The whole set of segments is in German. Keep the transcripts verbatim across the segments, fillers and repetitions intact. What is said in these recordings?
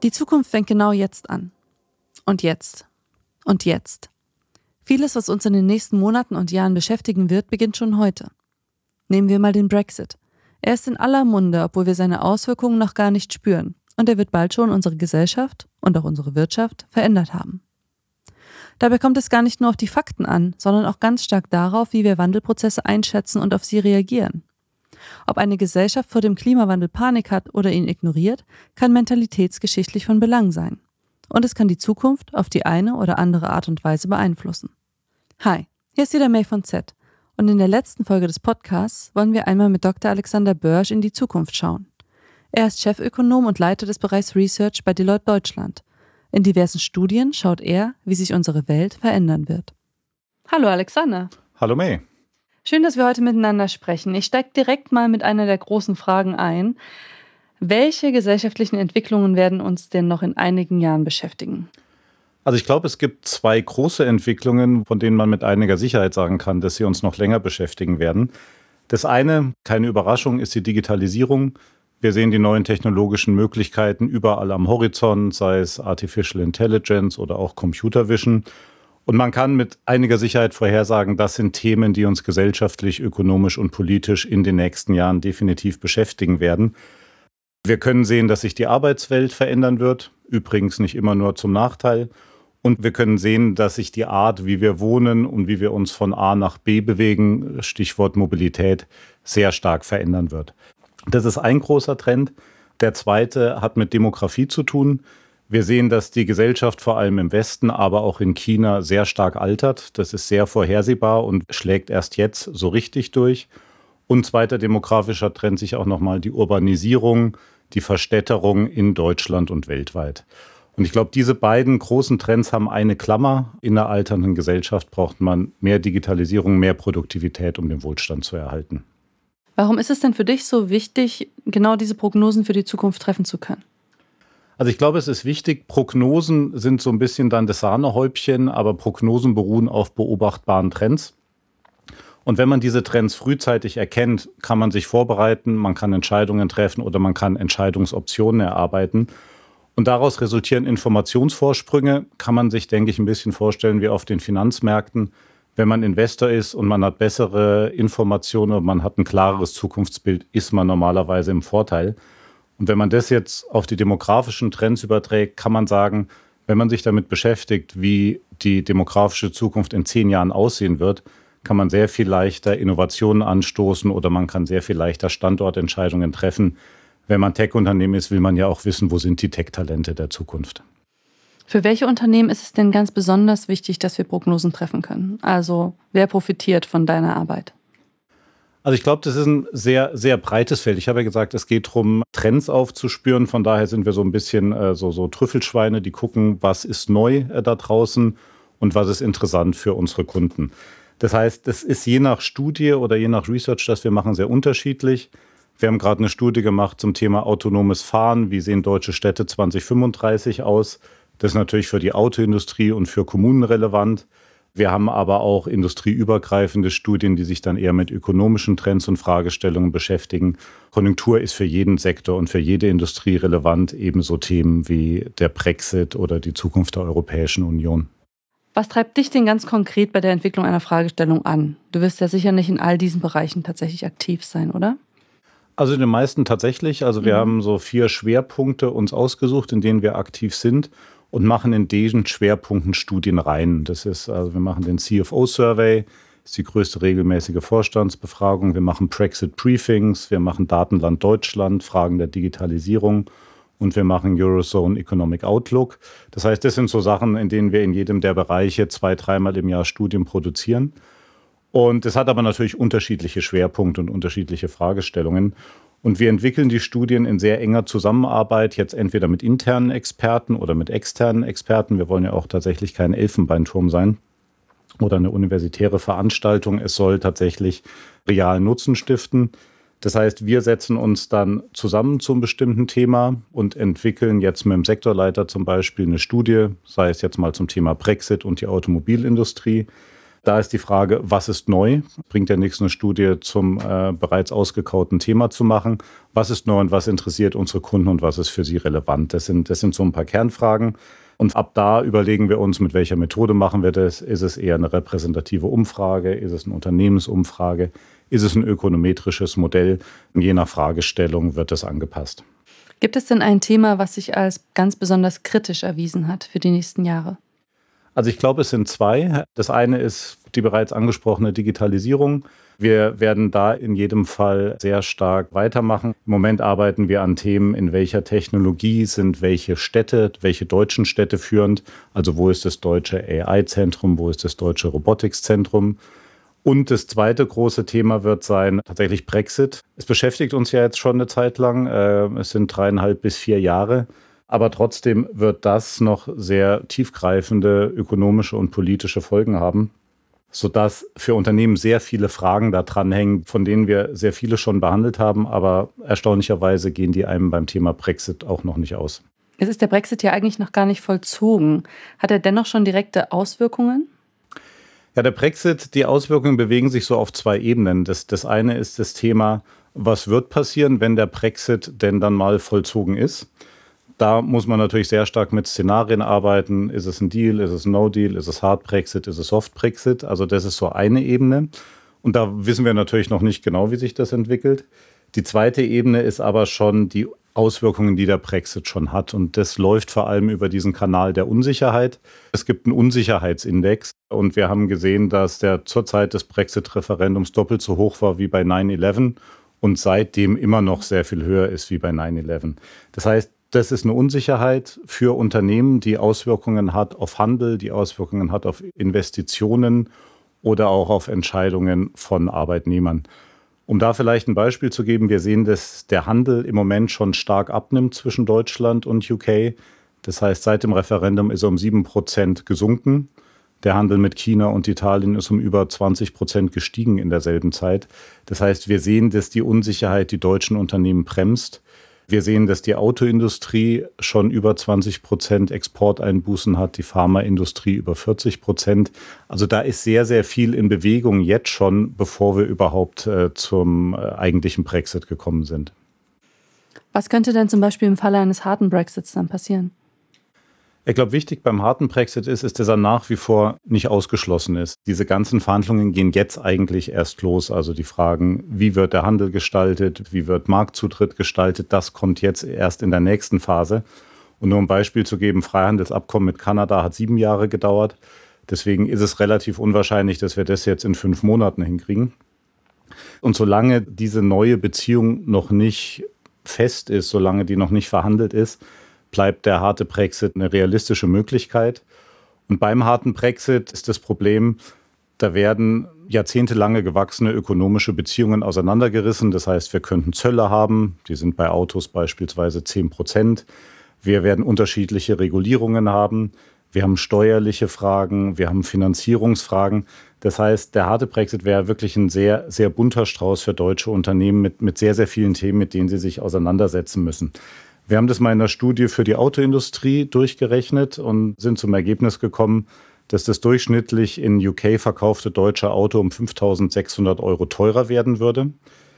Die Zukunft fängt genau jetzt an. Und jetzt. Und jetzt. Vieles, was uns in den nächsten Monaten und Jahren beschäftigen wird, beginnt schon heute. Nehmen wir mal den Brexit. Er ist in aller Munde, obwohl wir seine Auswirkungen noch gar nicht spüren. Und er wird bald schon unsere Gesellschaft und auch unsere Wirtschaft verändert haben. Dabei kommt es gar nicht nur auf die Fakten an, sondern auch ganz stark darauf, wie wir Wandelprozesse einschätzen und auf sie reagieren. Ob eine Gesellschaft vor dem Klimawandel Panik hat oder ihn ignoriert, kann mentalitätsgeschichtlich von Belang sein. Und es kann die Zukunft auf die eine oder andere Art und Weise beeinflussen. Hi, hier ist wieder May von Z. Und in der letzten Folge des Podcasts wollen wir einmal mit Doktor Alexander Börsch in die Zukunft schauen. Er ist Chefökonom und Leiter des Bereichs Research bei Deloitte Deutschland. In diversen Studien schaut er, wie sich unsere Welt verändern wird. Hallo Alexander. Hallo May. Schön, dass wir heute miteinander sprechen. Ich steige direkt mal mit einer der großen Fragen ein. Welche gesellschaftlichen Entwicklungen werden uns denn noch in einigen Jahren beschäftigen? Also ich glaube, es gibt zwei große Entwicklungen, von denen man mit einiger Sicherheit sagen kann, dass sie uns noch länger beschäftigen werden. Das eine, keine Überraschung, ist die Digitalisierung. Wir sehen die neuen technologischen Möglichkeiten überall am Horizont, sei es Artificial Intelligence oder auch Computer Vision. Und man kann mit einiger Sicherheit vorhersagen, das sind Themen, die uns gesellschaftlich, ökonomisch und politisch in den nächsten Jahren definitiv beschäftigen werden. Wir können sehen, dass sich die Arbeitswelt verändern wird, übrigens nicht immer nur zum Nachteil. Und wir können sehen, dass sich die Art, wie wir wohnen und wie wir uns von A nach B bewegen, Stichwort Mobilität, sehr stark verändern wird. Das ist ein großer Trend. Der zweite hat mit Demografie zu tun. Wir sehen, dass die Gesellschaft vor allem im Westen, aber auch in China sehr stark altert. Das ist sehr vorhersehbar und schlägt erst jetzt so richtig durch. Und zweiter demografischer Trend sich auch nochmal die Urbanisierung, die Verstädterung in Deutschland und weltweit. Und ich glaube, diese beiden großen Trends haben eine Klammer. In einer alternden Gesellschaft braucht man mehr Digitalisierung, mehr Produktivität, um den Wohlstand zu erhalten. Warum ist es denn für dich so wichtig, genau diese Prognosen für die Zukunft treffen zu können? Also ich glaube, es ist wichtig, Prognosen sind so ein bisschen dann das Sahnehäubchen, aber Prognosen beruhen auf beobachtbaren Trends. Und wenn man diese Trends frühzeitig erkennt, kann man sich vorbereiten, man kann Entscheidungen treffen oder man kann Entscheidungsoptionen erarbeiten. Und daraus resultieren Informationsvorsprünge, kann man sich, denke ich, ein bisschen vorstellen wie auf den Finanzmärkten. Wenn man Investor ist und man hat bessere Informationen und man hat ein klareres Zukunftsbild, ist man normalerweise im Vorteil. Und wenn man das jetzt auf die demografischen Trends überträgt, kann man sagen, wenn man sich damit beschäftigt, wie die demografische Zukunft in zehn Jahren aussehen wird, kann man sehr viel leichter Innovationen anstoßen oder man kann sehr viel leichter Standortentscheidungen treffen. Wenn man Tech-Unternehmen ist, will man ja auch wissen, wo sind die Tech-Talente der Zukunft. Für welche Unternehmen ist es denn ganz besonders wichtig, dass wir Prognosen treffen können? Also wer profitiert von deiner Arbeit? Also ich glaube, das ist ein sehr, sehr breites Feld. Ich habe ja gesagt, es geht darum, Trends aufzuspüren. Von daher sind wir so ein bisschen äh, so, so Trüffelschweine, die gucken, was ist neu äh, da draußen und was ist interessant für unsere Kunden. Das heißt, das ist je nach Studie oder je nach Research, das wir machen, sehr unterschiedlich. Wir haben gerade eine Studie gemacht zum Thema autonomes Fahren. Wie sehen deutsche Städte zwanzig fünfunddreißig aus? Das ist natürlich für die Autoindustrie und für Kommunen relevant. Wir haben aber auch industrieübergreifende Studien, die sich dann eher mit ökonomischen Trends und Fragestellungen beschäftigen. Konjunktur ist für jeden Sektor und für jede Industrie relevant, ebenso Themen wie der Brexit oder die Zukunft der Europäischen Union. Was treibt dich denn ganz konkret bei der Entwicklung einer Fragestellung an? Du wirst ja sicher nicht in all diesen Bereichen tatsächlich aktiv sein, oder? Also in den meisten tatsächlich. Also wir mhm. haben so vier Schwerpunkte uns ausgesucht, in denen wir aktiv sind und machen in diesen Schwerpunkten Studien rein. Das ist, also wir machen den C F O-Survey, ist die größte regelmäßige Vorstandsbefragung. Wir machen Brexit-Briefings, wir machen Datenland Deutschland, Fragen der Digitalisierung und wir machen Eurozone Economic Outlook. Das heißt, das sind so Sachen, in denen wir in jedem der Bereiche zwei, dreimal im Jahr Studien produzieren. Und es hat aber natürlich unterschiedliche Schwerpunkte und unterschiedliche Fragestellungen. Und wir entwickeln die Studien in sehr enger Zusammenarbeit, jetzt entweder mit internen Experten oder mit externen Experten. Wir wollen ja auch tatsächlich kein Elfenbeinturm sein oder eine universitäre Veranstaltung. Es soll tatsächlich realen Nutzen stiften. Das heißt, wir setzen uns dann zusammen zum bestimmten Thema und entwickeln jetzt mit dem Sektorleiter zum Beispiel eine Studie, sei es jetzt mal zum Thema Brexit und die Automobilindustrie. Da ist die Frage, was ist neu? Bringt ja nichts, eine Studie zum äh, bereits ausgekauten Thema zu machen. Was ist neu und was interessiert unsere Kunden und was ist für sie relevant? Das sind, das sind so ein paar Kernfragen. Und ab da überlegen wir uns, mit welcher Methode machen wir das. Ist es eher eine repräsentative Umfrage? Ist es eine Unternehmensumfrage? Ist es ein ökonometrisches Modell? Je nach Fragestellung wird das angepasst. Gibt es denn ein Thema, was sich als ganz besonders kritisch erwiesen hat für die nächsten Jahre? Also ich glaube, es sind zwei. Das eine ist die bereits angesprochene Digitalisierung. Wir werden da in jedem Fall sehr stark weitermachen. Im Moment arbeiten wir an Themen, in welcher Technologie sind welche Städte, welche deutschen Städte führend. Also wo ist das deutsche A I-Zentrum, wo ist das deutsche Robotics-Zentrum. Und das zweite große Thema wird sein tatsächlich Brexit. Es beschäftigt uns ja jetzt schon eine Zeit lang. Es sind dreieinhalb bis vier Jahre. Aber trotzdem wird das noch sehr tiefgreifende ökonomische und politische Folgen haben, sodass für Unternehmen sehr viele Fragen da dran hängen, von denen wir sehr viele schon behandelt haben. Aber erstaunlicherweise gehen die einem beim Thema Brexit auch noch nicht aus. Es ist der Brexit ja eigentlich noch gar nicht vollzogen. Hat er dennoch schon direkte Auswirkungen? Ja, der Brexit, die Auswirkungen bewegen sich so auf zwei Ebenen. Das, das eine ist das Thema, was wird passieren, wenn der Brexit denn dann mal vollzogen ist? Da muss man natürlich sehr stark mit Szenarien arbeiten. Ist es ein Deal, ist es ein No-Deal, ist es Hard Brexit, ist es Soft Brexit? Also das ist so eine Ebene. Und da wissen wir natürlich noch nicht genau, wie sich das entwickelt. Die zweite Ebene ist aber schon die Auswirkungen, die der Brexit schon hat. Und das läuft vor allem über diesen Kanal der Unsicherheit. Es gibt einen Unsicherheitsindex. Und wir haben gesehen, dass der zur Zeit des Brexit-Referendums doppelt so hoch war wie bei nine eleven und seitdem immer noch sehr viel höher ist wie bei nine eleven. Das heißt, das ist eine Unsicherheit für Unternehmen, die Auswirkungen hat auf Handel, die Auswirkungen hat auf Investitionen oder auch auf Entscheidungen von Arbeitnehmern. Um da vielleicht ein Beispiel zu geben, wir sehen, dass der Handel im Moment schon stark abnimmt zwischen Deutschland und U K. Das heißt, seit dem Referendum ist er um sieben Prozent gesunken. Der Handel mit China und Italien ist um über zwanzig Prozent gestiegen in derselben Zeit. Das heißt, wir sehen, dass die Unsicherheit die deutschen Unternehmen bremst. Wir sehen, dass die Autoindustrie schon über zwanzig Prozent Exporteinbußen hat, die Pharmaindustrie über vierzig Prozent. Also da ist sehr, sehr viel in Bewegung jetzt schon, bevor wir überhaupt äh, zum äh, eigentlichen Brexit gekommen sind. Was könnte denn zum Beispiel im Falle eines harten Brexits dann passieren? Ich glaube, wichtig beim harten Brexit ist, ist, dass er nach wie vor nicht ausgeschlossen ist. Diese ganzen Verhandlungen gehen jetzt eigentlich erst los. Also die Fragen, wie wird der Handel gestaltet, wie wird Marktzutritt gestaltet, das kommt jetzt erst in der nächsten Phase. Und nur um ein Beispiel zu geben, Freihandelsabkommen mit Kanada hat sieben Jahre gedauert. Deswegen ist es relativ unwahrscheinlich, dass wir das jetzt in fünf Monaten hinkriegen. Und solange diese neue Beziehung noch nicht fest ist, solange die noch nicht verhandelt ist, bleibt der harte Brexit eine realistische Möglichkeit. Und beim harten Brexit ist das Problem, da werden jahrzehntelange gewachsene ökonomische Beziehungen auseinandergerissen. Das heißt, wir könnten Zölle haben, die sind bei Autos beispielsweise zehn Prozent. Wir werden unterschiedliche Regulierungen haben. Wir haben steuerliche Fragen, wir haben Finanzierungsfragen. Das heißt, der harte Brexit wäre wirklich ein sehr, sehr bunter Strauß für deutsche Unternehmen mit, mit sehr, sehr vielen Themen, mit denen sie sich auseinandersetzen müssen. Wir haben das mal in einer Studie für die Autoindustrie durchgerechnet und sind zum Ergebnis gekommen, dass das durchschnittlich in U K verkaufte deutsche Auto um fünftausendsechshundert Euro teurer werden würde.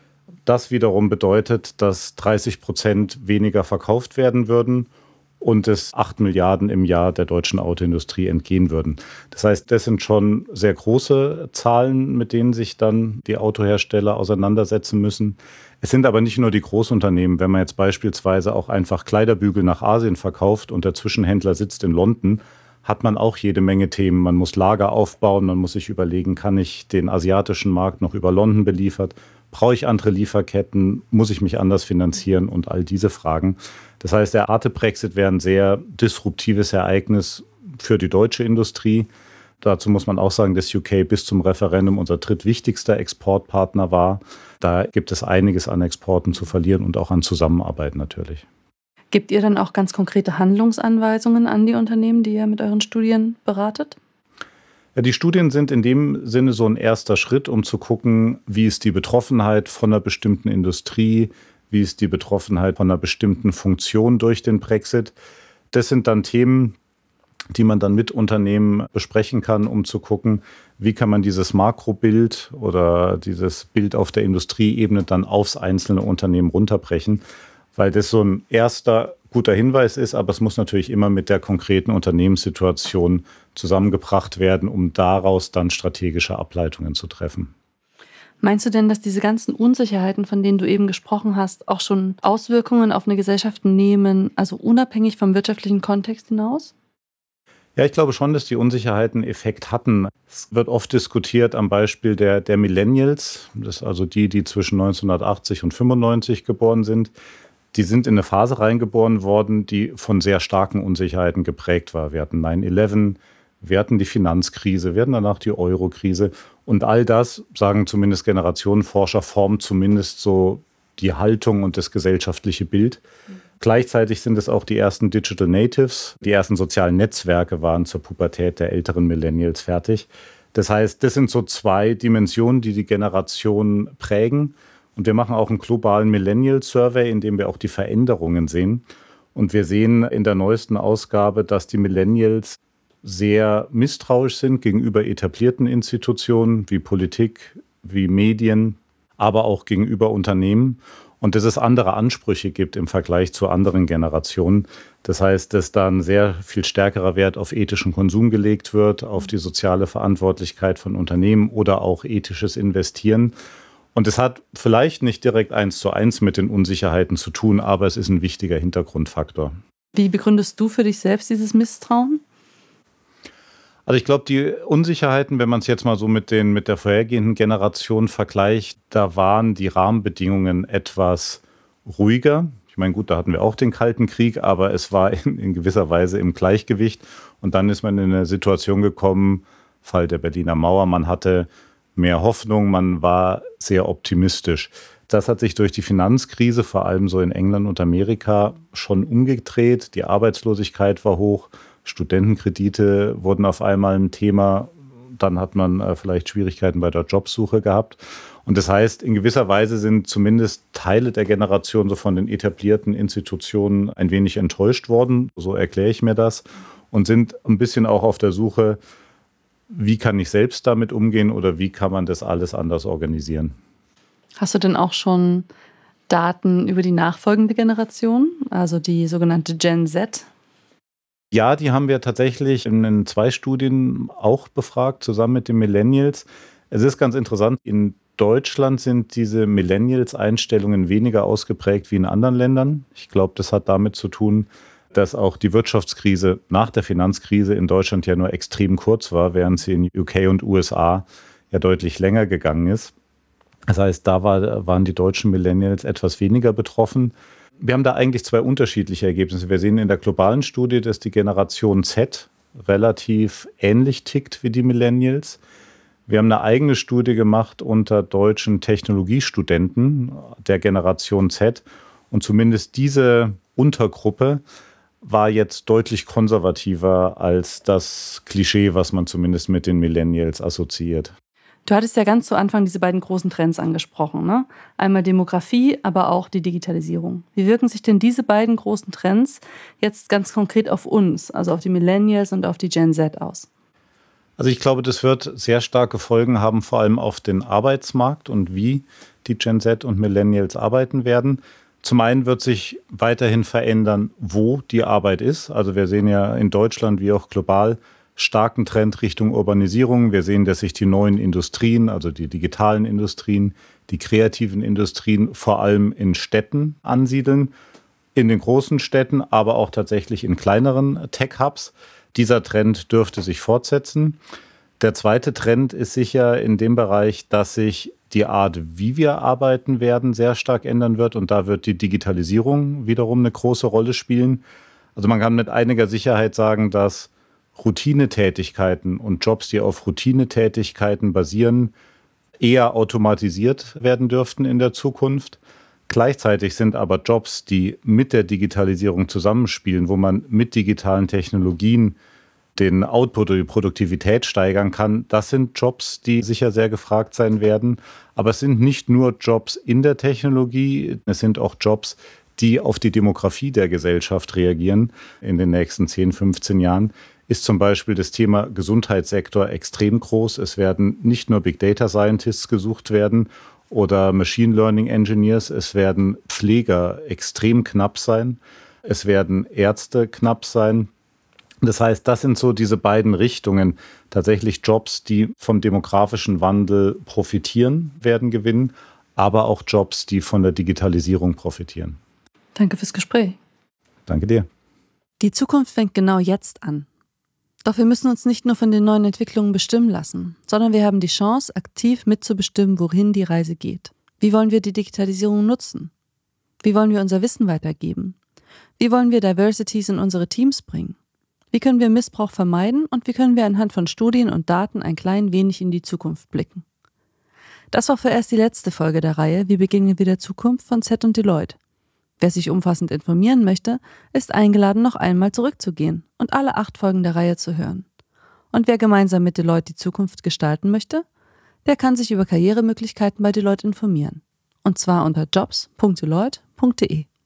Das wiederum bedeutet, dass dreißig Prozent weniger verkauft werden würden und es acht Milliarden im Jahr der deutschen Autoindustrie entgehen würden. Das heißt, das sind schon sehr große Zahlen, mit denen sich dann die Autohersteller auseinandersetzen müssen. Es sind aber nicht nur die Großunternehmen. Wenn man jetzt beispielsweise auch einfach Kleiderbügel nach Asien verkauft und der Zwischenhändler sitzt in London, hat man auch jede Menge Themen. Man muss Lager aufbauen, man muss sich überlegen, kann ich den asiatischen Markt noch über London beliefert? Brauche ich andere Lieferketten? Muss ich mich anders finanzieren? Und all diese Fragen. Das heißt, der harte Brexit wäre ein sehr disruptives Ereignis für die deutsche Industrie. Dazu muss man auch sagen, dass U K bis zum Referendum unser drittwichtigster Exportpartner war. Da gibt es einiges an Exporten zu verlieren und auch an Zusammenarbeit natürlich. Gebt ihr dann auch ganz konkrete Handlungsanweisungen an die Unternehmen, die ihr mit euren Studien beratet? Ja, die Studien sind in dem Sinne so ein erster Schritt, um zu gucken, wie ist die Betroffenheit von einer bestimmten Industrie, wie ist die Betroffenheit von einer bestimmten Funktion durch den Brexit. Das sind dann Themen, die man dann mit Unternehmen besprechen kann, um zu gucken, wie kann man dieses Makrobild oder dieses Bild auf der Industrieebene dann aufs einzelne Unternehmen runterbrechen, weil das so ein erster guter Hinweis ist, aber es muss natürlich immer mit der konkreten Unternehmenssituation zusammengebracht werden, um daraus dann strategische Ableitungen zu treffen. Meinst du denn, dass diese ganzen Unsicherheiten, von denen du eben gesprochen hast, auch schon Auswirkungen auf eine Gesellschaft nehmen, also unabhängig vom wirtschaftlichen Kontext hinaus? Ja, ich glaube schon, dass die Unsicherheiten Effekt hatten. Es wird oft diskutiert am Beispiel der, der Millennials, das ist also die, die zwischen neunzehnhundertachtzig und fünfundneunzig geboren sind. Die sind in eine Phase reingeboren worden, die von sehr starken Unsicherheiten geprägt war. Wir hatten neun elf, wir hatten die Finanzkrise, wir hatten danach die Euro-Krise. Und all das, sagen zumindest Generationenforscher, formt zumindest so die Haltung und das gesellschaftliche Bild. Mhm. Gleichzeitig sind es auch die ersten Digital Natives. Die ersten sozialen Netzwerke waren zur Pubertät der älteren Millennials fertig. Das heißt, das sind so zwei Dimensionen, die die Generation prägen. Und wir machen auch einen globalen Millennial-Survey, in dem wir auch die Veränderungen sehen. Und wir sehen in der neuesten Ausgabe, dass die Millennials sehr misstrauisch sind gegenüber etablierten Institutionen wie Politik, wie Medien, aber auch gegenüber Unternehmen. Und dass es andere Ansprüche gibt im Vergleich zu anderen Generationen. Das heißt, dass da ein sehr viel stärkerer Wert auf ethischen Konsum gelegt wird, auf die soziale Verantwortlichkeit von Unternehmen oder auch ethisches Investieren. Und es hat vielleicht nicht direkt eins zu eins mit den Unsicherheiten zu tun, aber es ist ein wichtiger Hintergrundfaktor. Wie begründest du für dich selbst dieses Misstrauen? Also ich glaube, die Unsicherheiten, wenn man es jetzt mal so mit, den, mit der vorhergehenden Generation vergleicht, da waren die Rahmenbedingungen etwas ruhiger. Ich meine, gut, da hatten wir auch den Kalten Krieg, aber es war in, in gewisser Weise im Gleichgewicht. Und dann ist man in eine Situation gekommen, Fall der Berliner Mauer, man hatte mehr Hoffnung, man war sehr optimistisch. Das hat sich durch die Finanzkrise, vor allem so in England und Amerika, schon umgedreht. Die Arbeitslosigkeit war hoch. Studentenkredite wurden auf einmal ein Thema. Dann hat man äh, vielleicht Schwierigkeiten bei der Jobsuche gehabt. Und das heißt, in gewisser Weise sind zumindest Teile der Generation so von den etablierten Institutionen ein wenig enttäuscht worden. So erkläre ich mir das. Und sind ein bisschen auch auf der Suche, wie kann ich selbst damit umgehen oder wie kann man das alles anders organisieren. Hast du denn auch schon Daten über die nachfolgende Generation, also die sogenannte Gen Z? Ja, die haben wir tatsächlich in zwei Studien auch befragt, zusammen mit den Millennials. Es ist ganz interessant, in Deutschland sind diese Millennials-Einstellungen weniger ausgeprägt wie in anderen Ländern. Ich glaube, das hat damit zu tun, dass auch die Wirtschaftskrise nach der Finanzkrise in Deutschland ja nur extrem kurz war, während sie in U K und U S A ja deutlich länger gegangen ist. Das heißt, da war, waren die deutschen Millennials etwas weniger betroffen. Wir haben da eigentlich zwei unterschiedliche Ergebnisse. Wir sehen in der globalen Studie, dass die Generation Z relativ ähnlich tickt wie die Millennials. Wir haben eine eigene Studie gemacht unter deutschen Technologiestudenten der Generation Z. Und zumindest diese Untergruppe war jetzt deutlich konservativer als das Klischee, was man zumindest mit den Millennials assoziiert. Du hattest ja ganz zu Anfang diese beiden großen Trends angesprochen, ne? Einmal Demografie, aber auch die Digitalisierung. Wie wirken sich denn diese beiden großen Trends jetzt ganz konkret auf uns, also auf die Millennials und auf die Gen Z aus? Also ich glaube, das wird sehr starke Folgen haben, vor allem auf den Arbeitsmarkt und wie die Gen Z und Millennials arbeiten werden. Zum einen wird sich weiterhin verändern, wo die Arbeit ist. Also wir sehen ja in Deutschland wie auch global starken Trend Richtung Urbanisierung. Wir sehen, dass sich die neuen Industrien, also die digitalen Industrien, die kreativen Industrien vor allem in Städten ansiedeln, in den großen Städten, aber auch tatsächlich in kleineren Tech-Hubs. Dieser Trend dürfte sich fortsetzen. Der zweite Trend ist sicher in dem Bereich, dass sich die Art, wie wir arbeiten werden, sehr stark ändern wird. Und da wird die Digitalisierung wiederum eine große Rolle spielen. Also man kann mit einiger Sicherheit sagen, dass Routinetätigkeiten und Jobs, die auf Routinetätigkeiten basieren, eher automatisiert werden dürften in der Zukunft. Gleichzeitig sind aber Jobs, die mit der Digitalisierung zusammenspielen, wo man mit digitalen Technologien den Output oder die Produktivität steigern kann, das sind Jobs, die sicher sehr gefragt sein werden. Aber es sind nicht nur Jobs in der Technologie, es sind auch Jobs, die auf die Demografie der Gesellschaft reagieren in den nächsten zehn, fünfzehn Jahren. ist zum Beispiel das Thema Gesundheitssektor extrem groß. Es werden nicht nur Big Data Scientists gesucht werden oder Machine Learning Engineers, es werden Pfleger extrem knapp sein, es werden Ärzte knapp sein. Das heißt, das sind so diese beiden Richtungen, tatsächlich Jobs, die vom demografischen Wandel profitieren, werden gewinnen, aber auch Jobs, die von der Digitalisierung profitieren. Danke fürs Gespräch. Danke dir. Die Zukunft fängt genau jetzt an. Doch wir müssen uns nicht nur von den neuen Entwicklungen bestimmen lassen, sondern wir haben die Chance, aktiv mitzubestimmen, wohin die Reise geht. Wie wollen wir die Digitalisierung nutzen? Wie wollen wir unser Wissen weitergeben? Wie wollen wir Diversities in unsere Teams bringen? Wie können wir Missbrauch vermeiden und wie können wir anhand von Studien und Daten ein klein wenig in die Zukunft blicken? Das war vorerst die letzte Folge der Reihe Wie begegnen wir der Zukunft von Z und Deloitte. Wer sich umfassend informieren möchte, ist eingeladen, noch einmal zurückzugehen und alle acht Folgen der Reihe zu hören. Und wer gemeinsam mit Deloitte die Zukunft gestalten möchte, der kann sich über Karrieremöglichkeiten bei Deloitte informieren. Und zwar unter jobs punkt deloitte punkt de.